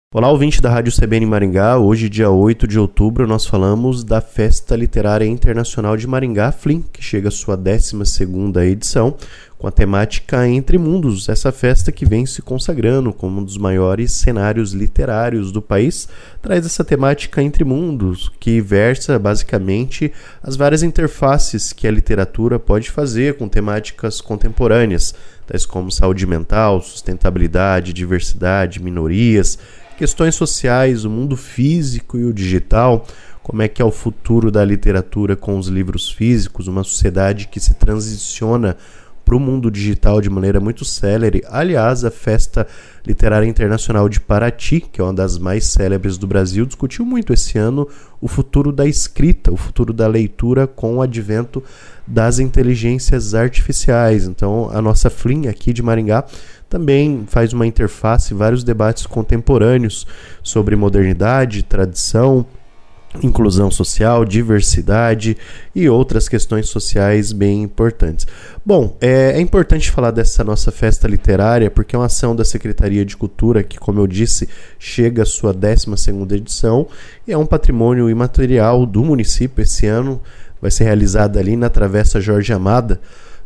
Olá, ouvinte da Rádio CBN Maringá. Hoje, dia 8 de outubro, nós falamos da Festa Literária Internacional de Maringá, FLIM, que chega à sua 12ª edição, com a temática Entre Mundos, essa festa que vem se consagrando como um dos maiores cenários literários do país, traz essa temática Entre Mundos, que versa basicamente as várias interfaces que a literatura pode fazer com temáticas contemporâneas, tais como saúde mental, sustentabilidade, diversidade, minorias, questões sociais, o mundo físico e o digital, como é que é o futuro da literatura com os livros físicos, uma sociedade que se transiciona para o mundo digital de maneira muito célere. Aliás, a Festa Literária Internacional de Paraty, que é uma das mais célebres do Brasil, discutiu muito esse ano o futuro da escrita, o futuro da leitura com o advento das inteligências artificiais. Então, a nossa FLIM aqui de Maringá também faz uma interface, vários debates contemporâneos sobre modernidade, tradição, inclusão social, diversidade e outras questões sociais bem importantes. Bom, é importante falar dessa nossa festa literária porque é uma ação da Secretaria de Cultura que, como eu disse, chega à sua 12ª edição e é um patrimônio imaterial do município. Esse ano vai ser realizada ali na Travessa Jorge Amado,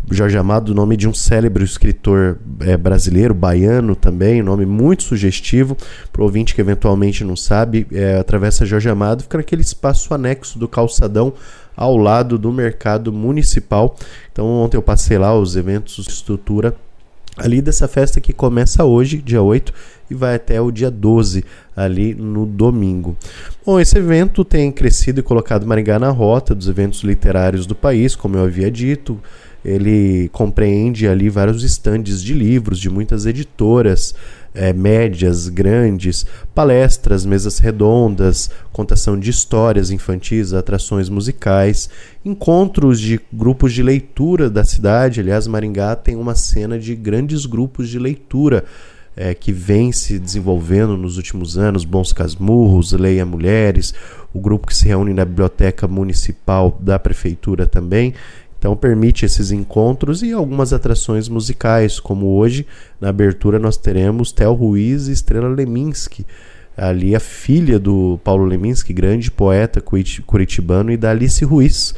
nome de um célebre escritor brasileiro, baiano também, nome muito sugestivo, para o ouvinte que eventualmente não sabe. A Travessa Jorge Amado fica naquele espaço anexo do calçadão ao lado do mercado municipal. Então ontem eu passei lá os eventos de estrutura ali dessa festa que começa hoje, dia 8, e vai até o dia 12, ali no domingo. Bom, esse evento tem crescido e colocado Maringá na rota dos eventos literários do país, como eu havia dito. Ele compreende ali vários estandes de livros de muitas editoras, médias, grandes, palestras, mesas redondas, contação de histórias infantis, atrações musicais, encontros de grupos de leitura da cidade. Aliás, Maringá tem uma cena de grandes grupos de leitura que vem se desenvolvendo nos últimos anos, Bons Casmurros, Leia Mulheres, o grupo que se reúne na Biblioteca Municipal da Prefeitura também. Então permite esses encontros e algumas atrações musicais, como hoje, na abertura nós teremos Theo Ruiz e Estrela Leminski, ali a filha do Paulo Leminski, grande poeta curitibano, e da Alice Ruiz,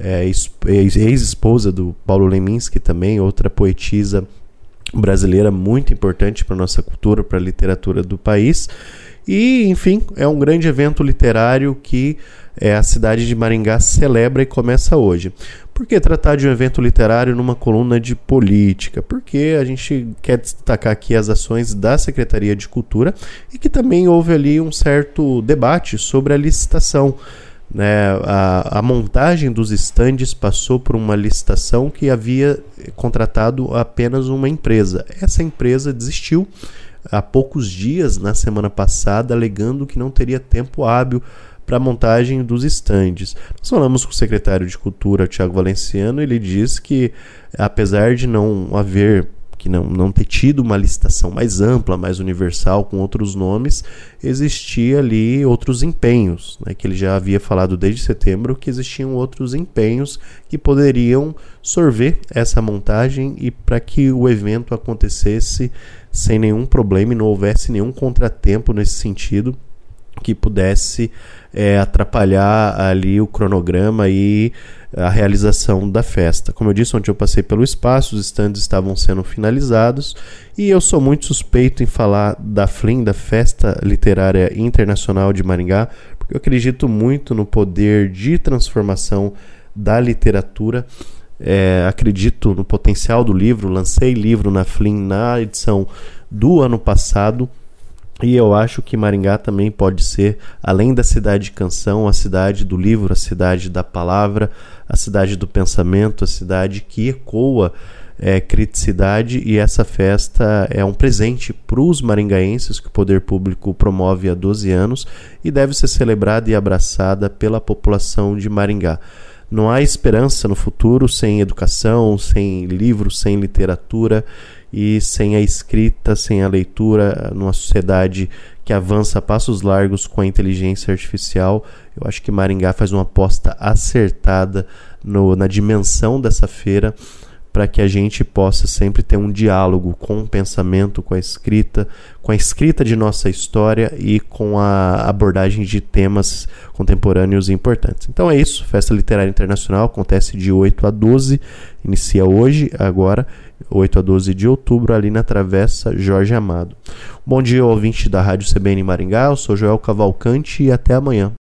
ex-esposa do Paulo Leminski também, outra poetisa brasileira muito importante para a nossa cultura, para a literatura do país. E, enfim, é um grande evento literário que a cidade de Maringá celebra e começa hoje. Por que tratar de um evento literário numa coluna de política? Porque a gente quer destacar aqui as ações da Secretaria de Cultura e que também houve ali um certo debate sobre a licitação. A montagem dos estandes passou por uma licitação que havia contratado apenas uma empresa. Essa empresa desistiu há poucos dias, na semana passada, alegando que não teria tempo hábil para a montagem dos estandes. Nós falamos com o secretário de Cultura, Tiago Valenciano, e ele diz que, apesar de não ter tido uma licitação mais ampla, mais universal, com outros nomes, existia ali outros empenhos, que ele já havia falado desde setembro, que existiam outros empenhos que poderiam sorver essa montagem e para que o evento acontecesse sem nenhum problema e não houvesse nenhum contratempo nesse sentido que pudesse atrapalhar ali o cronograma e a realização da festa. Como eu disse, ontem eu passei pelo espaço, os estandes estavam sendo finalizados e eu sou muito suspeito em falar da FLIM, da Festa Literária Internacional de Maringá, porque eu acredito muito no poder de transformação da literatura. Acredito no potencial do livro. Lancei livro na FLIM na edição do ano passado. E eu acho que Maringá também pode ser, além da cidade de canção, a cidade do livro, a cidade da palavra, a cidade do pensamento, a cidade que ecoa criticidade, e essa festa é um presente para os maringaenses que o poder público promove há 12 anos e deve ser celebrada e abraçada pela população de Maringá. Não há esperança no futuro sem educação, sem livros, sem literatura e sem a escrita, sem a leitura, numa sociedade que avança a passos largos com a inteligência artificial. Eu acho que Maringá faz uma aposta acertada na dimensão dessa feira, para que a gente possa sempre ter um diálogo com o pensamento, com a escrita de nossa história e com a abordagem de temas contemporâneos importantes. Então é isso, Festa Literária Internacional acontece de 8 a 12, inicia hoje, agora, 8 a 12 de outubro, ali na Travessa Jorge Amado. Bom dia, ouvinte da Rádio CBN Maringá, eu sou Joel Cavalcante e até amanhã.